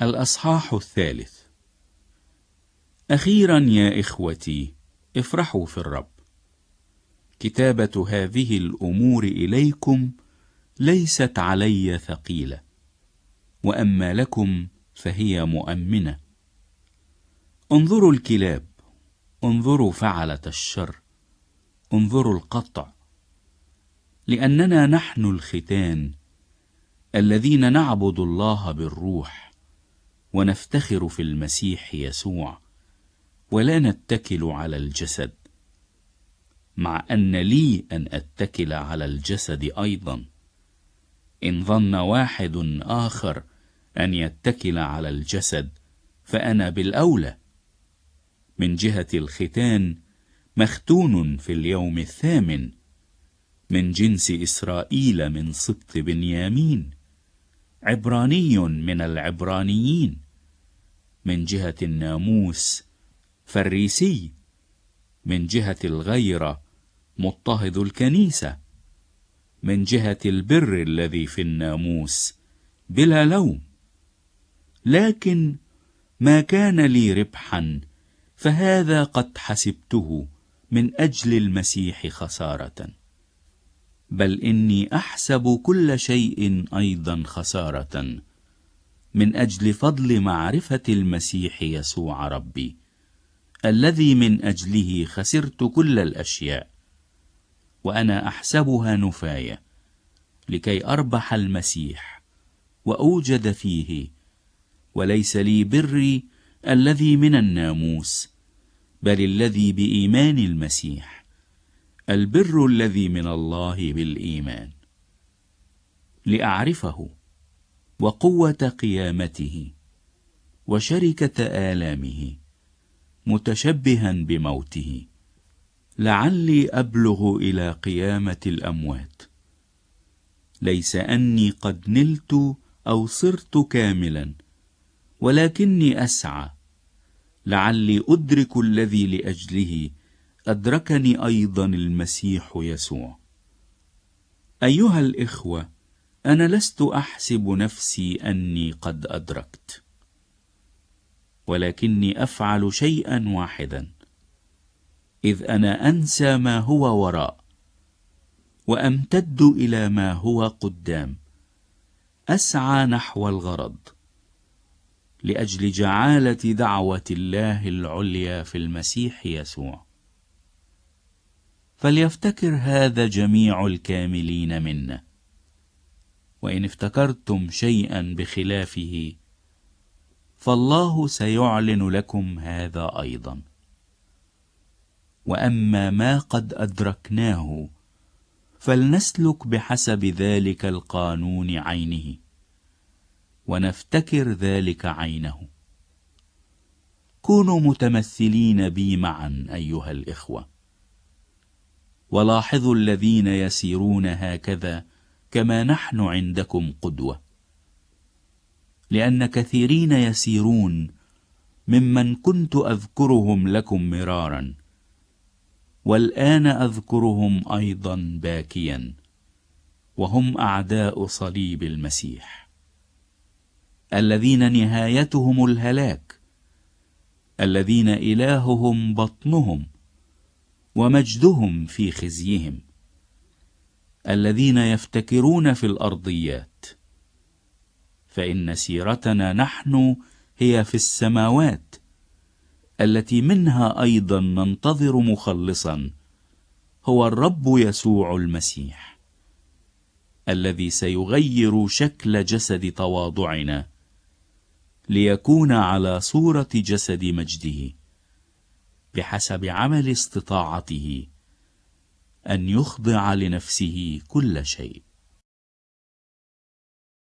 الأصحاح 3. أخيرا يا إخوتي افرحوا في الرب. كتابة هذه الأمور إليكم ليست علي ثقيلة، وأما لكم فهي مؤمنة. انظروا الكلاب، انظروا فعلة الشر، انظروا القطع، لأننا نحن الختان الذين نعبد الله بالروح ونفتخر في المسيح يسوع، ولا نتكل على الجسد، مع أن لي أن أتكل على الجسد أيضا. إن ظن واحد آخر أن يتكل على الجسد فأنا بالأولى. من جهة الختان مختون في اليوم 8 من جنس إسرائيل من سبط بنيامين، عبراني من العبرانيين. من جهة الناموس فريسي، من جهة الغيرة مضطهد الكنيسة، من جهة البر الذي في الناموس بلا لوم. لكن ما كان لي ربحا فهذا قد حسبته من أجل المسيح خسارة، بل إني أحسب كل شيء أيضا خسارة من أجل فضل معرفة المسيح يسوع ربي، الذي من أجله خسرت كل الأشياء، وأنا أحسبها نفاية، لكي أربح المسيح وأوجد فيه، وليس لي بري الذي من الناموس، بل الذي بإيمان المسيح، البر الذي من الله بالإيمان، لأعرفه وقوة قيامته وشركة آلامه، متشبها بموته، لعلي أبلغ إلى قيامة الأموات. ليس أني قد نلت أو صرت كاملا، ولكني أسعى لعلي أدرك الذي لأجله أدركني أيضا المسيح يسوع. أيها الإخوة، أنا لست أحسب نفسي أني قد أدركت، ولكني أفعل شيئا واحدا، إذ أنا أنسى ما هو وراء وأمتد إلى ما هو قدام، أسعى نحو الغرض، لأجل جعالة دعوة الله العليا في المسيح يسوع. فليفتكر هذا جميع الكاملين منا، وإن افتكرتم شيئا بخلافه فالله سيعلن لكم هذا أيضا. وأما ما قد أدركناه فلنسلك بحسب ذلك القانون عينه، ونفتكر ذلك عينه. كونوا متمثلين بي معا أيها الإخوة، ولاحظوا الذين يسيرون هكذا كما نحن عندكم قدوة، لأن كثيرين يسيرون ممن كنت أذكرهم لكم مرارا، والآن أذكرهم أيضا باكيا، وهم أعداء صليب المسيح، الذين نهايتهم الهلاك، الذين إلههم بطنهم ومجدهم في خزيهم، الذين يفتكرون في الأرضيات. فإن سيرتنا نحن هي في السماوات، التي منها أيضا ننتظر مخلصا، هو الرب يسوع المسيح، الذي سيغير شكل جسد تواضعنا ليكون على صورة جسد مجده، بحسب عمل استطاعته أن يخضع لنفسه كل شيء.